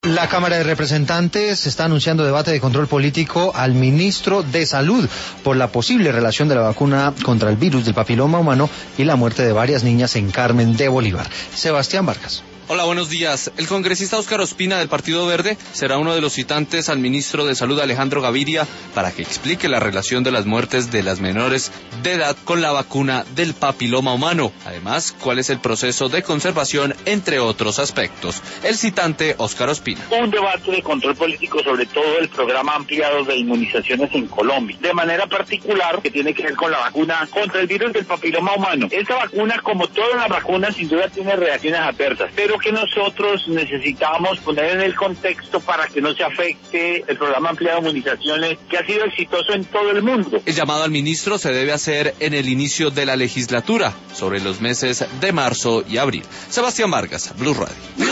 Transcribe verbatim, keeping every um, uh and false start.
La Cámara de Representantes está anunciando debate de control político al ministro de Salud por la posible relación de la vacuna contra el virus del papiloma humano y la muerte de varias niñas en Carmen de Bolívar. Sebastián Vargas. Hola, buenos días. El congresista Óscar Ospina del Partido Verde será uno de los citantes al ministro de Salud Alejandro Gaviria para que explique la relación de las muertes de las menores de edad con la vacuna del papiloma humano. Además, cuál es el proceso de conservación, entre otros aspectos. El citante Óscar Ospina. Un debate de control político sobre todo el programa ampliado de inmunizaciones en Colombia, de manera particular que tiene que ver con la vacuna contra el virus del papiloma humano. Esta vacuna, como todas las vacunas, sin duda tiene reacciones adversas, pero que nosotros necesitamos poner en el contexto para que no se afecte el programa ampliado de inmunizaciones que ha sido exitoso en todo el mundo. El llamado al ministro se debe hacer en el inicio de la legislatura, sobre los meses de marzo y abril. Sebastián Vargas, Blue Radio.